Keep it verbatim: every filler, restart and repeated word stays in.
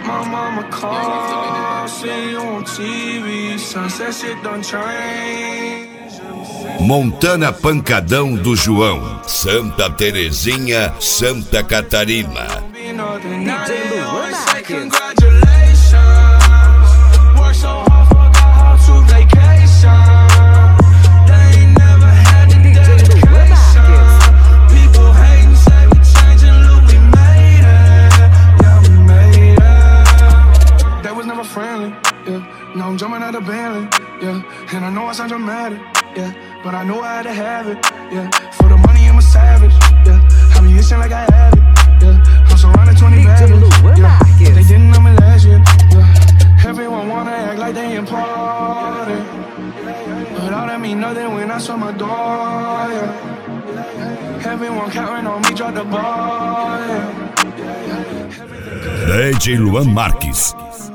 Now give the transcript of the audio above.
My mama called, see you on T V, sunset shit done change. Montana Pancadão do João, Santa Terezinha, Santa Catarina. Now I'm jumping out of Bentley, yeah. And I know I sound dramatic, yeah. But I know I had to have it, yeah. For the money I'm a savage, yeah. I be itching like I have it, yeah. I'm surrounded twenty bags, yeah. But they didn't know me last year, yeah. Everyone wanna act like they important, but all that mean nothing when I saw my door, yeah. Everyone counting on me, drop the ball, yeah. D J Luan Marques.